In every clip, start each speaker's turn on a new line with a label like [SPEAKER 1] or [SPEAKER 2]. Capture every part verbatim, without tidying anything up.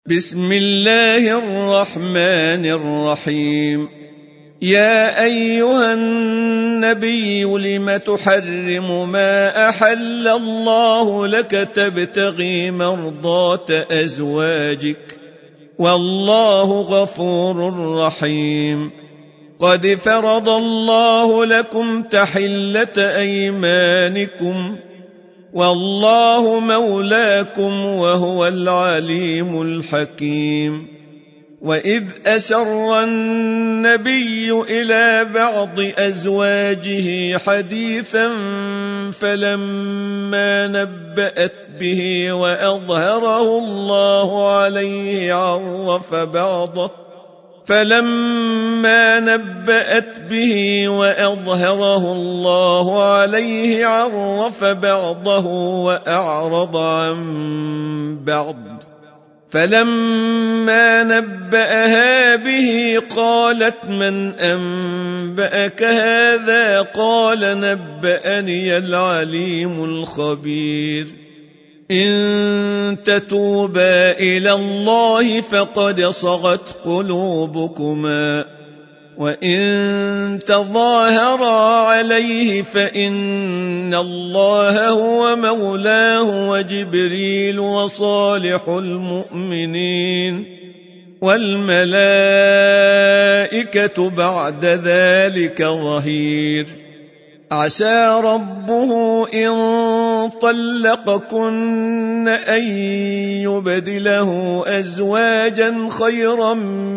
[SPEAKER 1] بسم الله الرحمن الرحيم. يا أيها النبي لم تحرم ما أحل الله لك تبتغي مرضات أزواجك والله غفور رحيم. قد فرض الله لكم تحلة أيمانكم والله مولاكم وهو العليم الحكيم. وإذ أسر النبي إلى بعض أزواجه حديثا فلما نبأت به وأظهره الله عليه عرف بعضه فلما نبأت به وأظهره الله عليه عرف بعضه وأعرض عن بعض فلما نبأها به قالت من أنبأك هذا قال نبأني العليم الخبير. إن تتوبا إلى الله فقد صغت قلوبكما وإن تظاهرا عليه فإن الله هو مولاه وجبريل وصالح المؤمنين والملائكة بعد ذلك ظهير. عسى ربه إن طلقكن أن يبدله أزواجا خيرا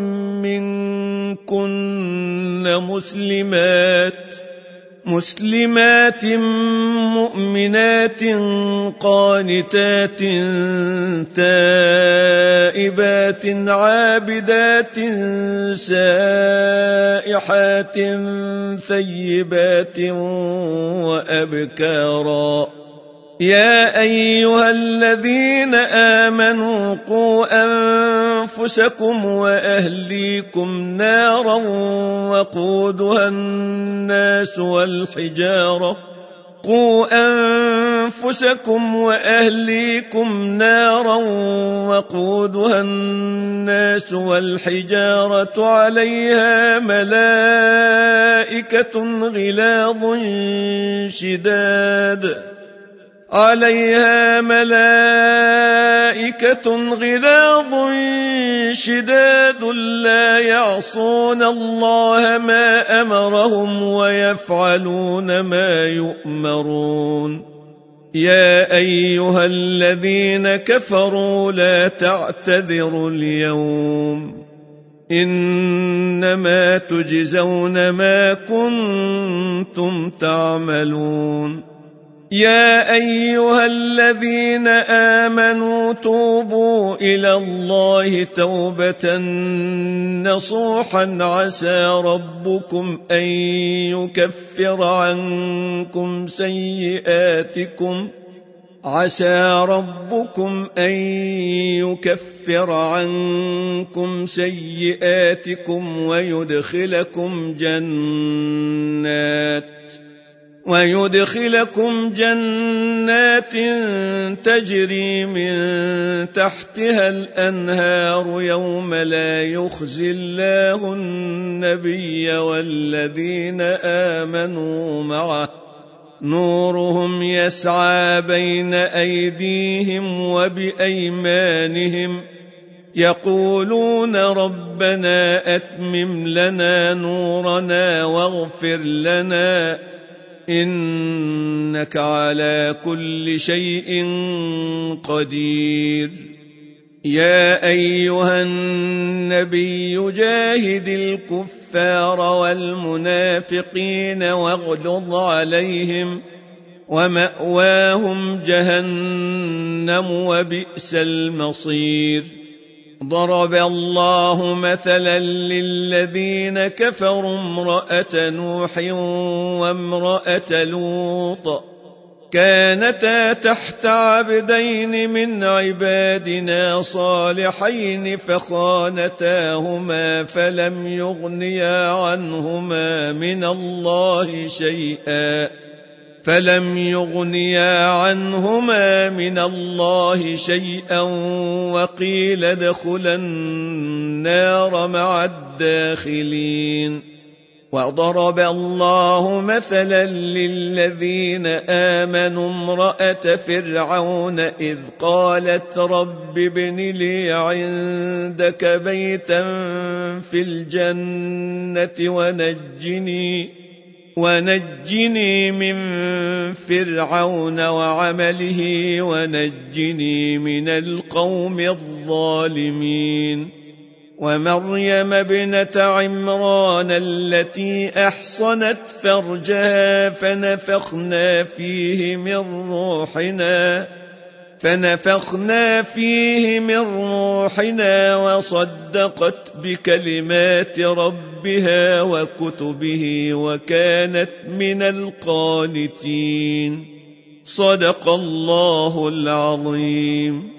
[SPEAKER 1] منكن مسلمات مسلمات مؤمنات قانتات تائبات عابدات سائحات ثيبات وأبكارا. يا أيها الذين آمنوا قوا أنفسكم وأهليكم نارا وقودها الناس والحجارة قوا أنفسكم وأهليكم نارا وقودها الناس والحجارة عليها ملائكة غلاظ شداد عليها ملائكة غلاظ شداد لا يعصون الله ما أمرهم ويفعلون ما يؤمرون. يا أيها الذين كفروا لا تعتذروا اليوم إنما تجزون ما كنتم تعملون. يا أيها الذين آمنوا توبوا إلى الله توبة نصوحا عسى ربكم أن يكفر عنكم سيئاتكم عسى ربكم أن يكفر عنكم سيئاتكم ويدخلكم جنات ويدخلكم جنات تجري من تحتها الأنهار يوم لا يخزي الله النبي والذين آمنوا معه نورهم يسعى بين أيديهم وبأيمانهم يقولون ربنا أتمم لنا نورنا واغفر لنا إنك على كل شيء قدير. يا أيها النبي جاهد الكفار والمنافقين واغلظ عليهم ومأواهم جهنم وبئس المصير. ضرب الله مثلا للذين كفروا امرأة نوح وامرأة لوط كانتا تحت عبدين من عبادنا صالحين فخانتاهما فلم يغنيا عنهما من الله شيئا فلم يغنيا عنهما من الله شيئا وقيل ادخلا النار مع الداخلين. وضرب الله مثلا للذين آمنوا امرأة فرعون إذ قالت رب ابن لي عندك بيتا في الجنة ونجني ونجني من فرعون وعمله ونجني من القوم الظالمين. ومريم ابنة عمران التي أحصنت فرجها فنفخنا فيه من روحنا فنفخنا فيه من روحنا وصدقت بكلمات ربها وكتبه وكانت من القانتين. صدق الله العظيم.